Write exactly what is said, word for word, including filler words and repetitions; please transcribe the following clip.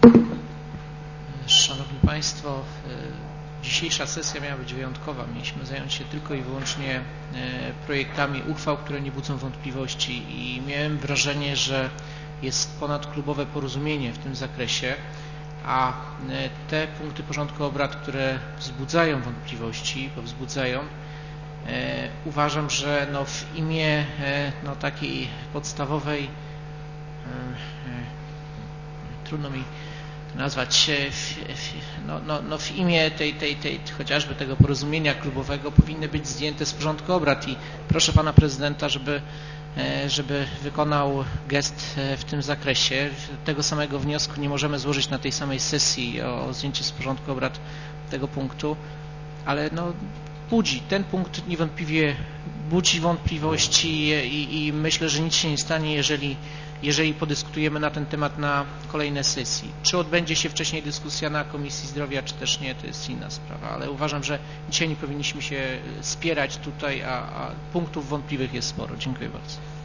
Szanowni Państwo, dzisiejsza sesja miała być wyjątkowa. Mieliśmy zająć się tylko i wyłącznie projektami uchwał, które nie budzą wątpliwości i miałem wrażenie, że jest ponadklubowe porozumienie w tym zakresie, a te punkty porządku obrad, które wzbudzają wątpliwości, bo wzbudzają, uważam, że no w imię no takiej podstawowej, trudno mi nazwać, no, no, no w imię tej, tej, tej, chociażby tego porozumienia klubowego powinny być zdjęte z porządku obrad i proszę Pana Prezydenta, żeby, żeby wykonał gest w tym zakresie. Tego samego wniosku nie możemy złożyć na tej samej sesji o zdjęcie z porządku obrad tego punktu, ale no budzi, ten punkt niewątpliwie budzi wątpliwości i, i myślę, że nic się nie stanie, jeżeli jeżeli podyskutujemy na ten temat na kolejnej sesji. Czy odbędzie się wcześniej dyskusja na Komisji Zdrowia, czy też nie, to jest inna sprawa, ale uważam, że dzisiaj nie powinniśmy się spierać tutaj, a, a punktów wątpliwych jest sporo. Dziękuję bardzo.